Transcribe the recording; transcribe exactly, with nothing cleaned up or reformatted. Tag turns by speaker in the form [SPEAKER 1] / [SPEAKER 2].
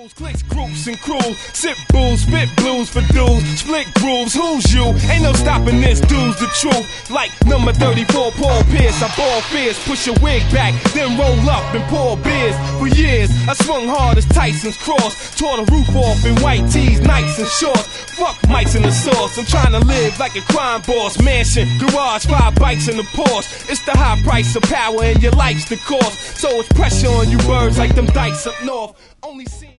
[SPEAKER 1] Crews, clicks, groups, and crews. Sip booze, spit blues for dudes. Split grooves, who's you? Ain't no stopping this, dude's the truth. Like number thirty-four, Paul Pierce. I ball fierce, push your wig back, then roll up and pour beers. For years, I swung hard as Tyson's cross. Tore the roof off in white tees, nights and shorts. Fuck mics in the sauce. I'm trying to live like a crime boss. Mansion, garage, five bikes in the Porsche. It's the high price of power and your life's the cost. So it's pressure on you birds like them dikes up north. Only see